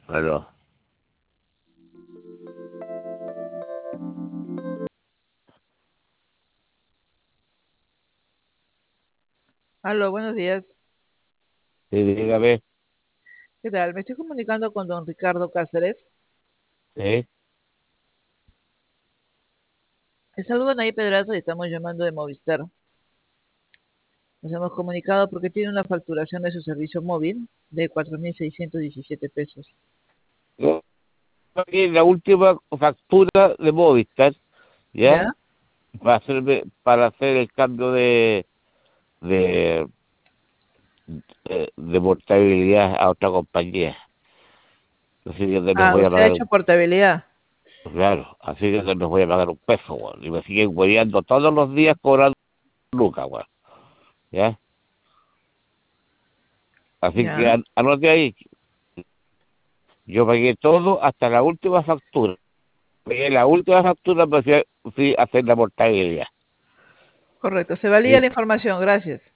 Bueno, Aló, buenos días. sí, dígame, ¿Qué tal? Me estoy comunicando con don Ricardo Cáceres. sí. Le saludo Nayib Pedraza y estamos llamando de Movistar. Nos hemos comunicado porque tiene una facturación de su servicio móvil de 4.617 pesos. Yo aquí la última factura de Movistar, ¿ya? ¿Ya? Para hacer el cambio de, de portabilidad a otra compañía. Así que no nos Ah, voy a usted ha pagar, hecho portabilidad. claro, así que no nos voy a pagar un peso, weón. Y me siguen hueveando todos los días cobrando lucas, weón. ¿Ya? Así que ¿Ya? anote ahí, yo pagué todo hasta la última factura. Pagué la última factura, pero fui a hacer la portabilidad. Correcto. Se valía la ¿Listo? información. Gracias.